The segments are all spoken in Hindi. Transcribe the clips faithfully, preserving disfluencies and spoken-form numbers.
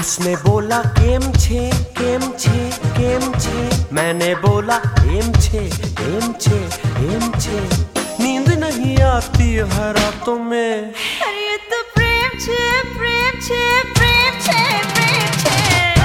उसने बोला केम छे केम छे केम छे, मैंने बोला एम छे एम छे एम छे। नींद नहीं आती है रातों में, अरे ये तो प्रेम छे प्रेम छे प्रेम छे प्रेम छे।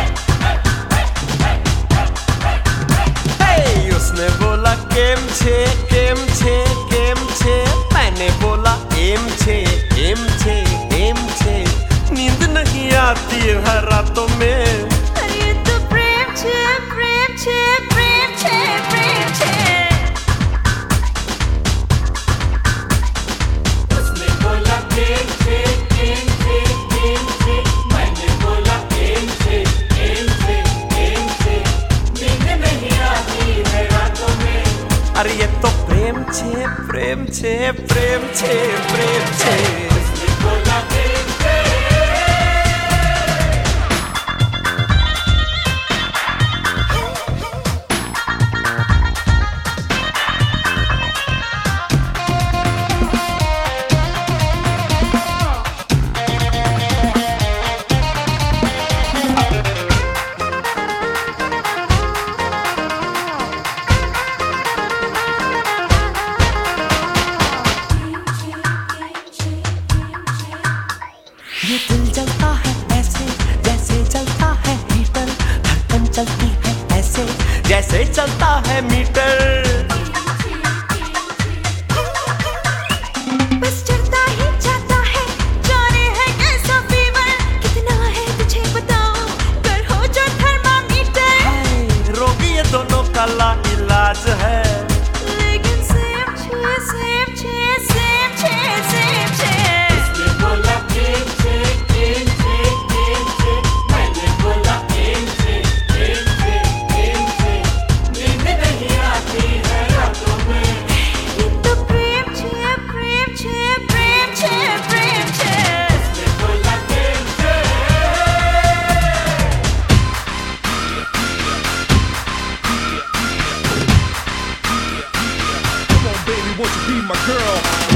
hey! उसने बोला केम छे केम छे केम छे, मैंने बोला एम छे एम छे एम छे। नींद नहीं आती है रातों में, अरे ये तो प्रेम छे प्रेम छे प्रेम छे प्रेम छे। उसने बोला केम छे केम छे केम छे, मैंने बोला एम छे एम छे एम छे। नींद नहीं आती है रातों में, अरे ये तो प्रेम छे प्रेम छे प्रेम छे प्रेम छे। उसने बोला केम छे। ये दिल जलता है ऐसे जैसे चलता है हीटर, धड़कन चलती है ऐसे जैसे चलता है मीटर। बस चढ़ता ही जाता है, जाने है कैसा फीवर, कितना है तुझे बताऊं, कर हो जो थर्मामीटर। रोगी ये दोनों का ला इलाज है, लेकिन सेम छे सेम छे सेम छे सेम छे। उसने बोला केम छे केम छे केम छे, मैंने बोला एम छे एम छे एम छे। नींद नहीं आती है रातों में, ये तो प्रेम छे प्रेम छे प्रेम छे प्रेम छे। उसने बोला केम छे। Come on, baby, won't you be my girl?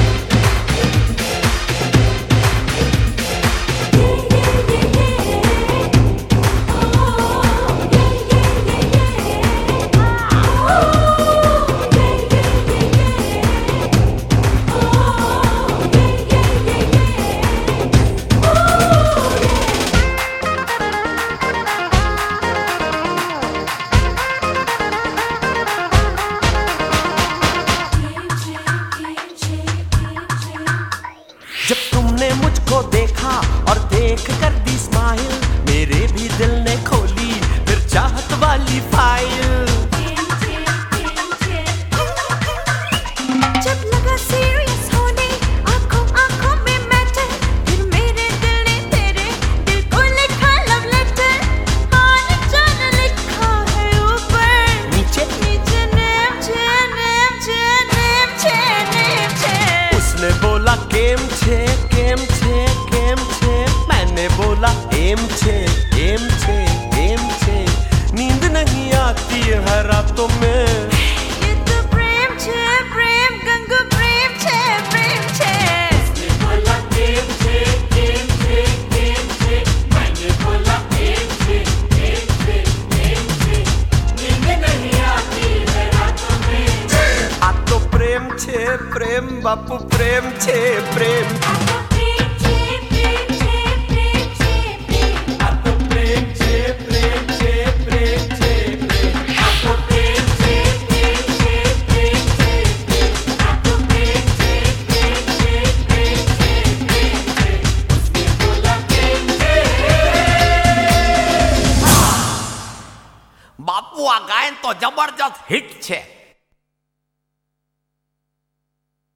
जब तुमने मुझको देखा और देख कर दी स्माइल, मेरे भी दिल ने खोली फिर चाहत वाली फाइल। जब लगा सीरियस होने आंखों आंखों में मैटर, फिर मेरे दिल ने तेरे दिल को लिखा लव लेटर। हाल चाल लिखा है ऊपर नीचे नीचे नेम छे नेम छे नेम छे नेम छे। उसने बोला केम छे केम छे केम छे, मैंने बोला एम छे एम छे एम छे। नींद नहीं आती है रातों में, ये तो प्रेम छे प्रेम गंगू प्रेम छे प्रेम छे। उसने बोला केम छे केम छे केम छे, मैंने बोला एम छे एम छे एम छे। नींद नहीं आती है रातों में, आ तो प्रेम छे प्रेम बापू प्रेम छे प्रेम। प्रेम छे प्रेम छे प्रेम छे प्रेम। अब तो प्रेम छे प्रेम छे प्रेम छे प्रेम। अब तो प्रेम छे प्रेम छे प्रेम छे प्रेम। अब तो प्रेम छे प्रेम छे प्रेम छे प्रेम छे। उसने बोला केम छे। બાપુ આ ગાયન તો જબરજસ્ત હિટ છે।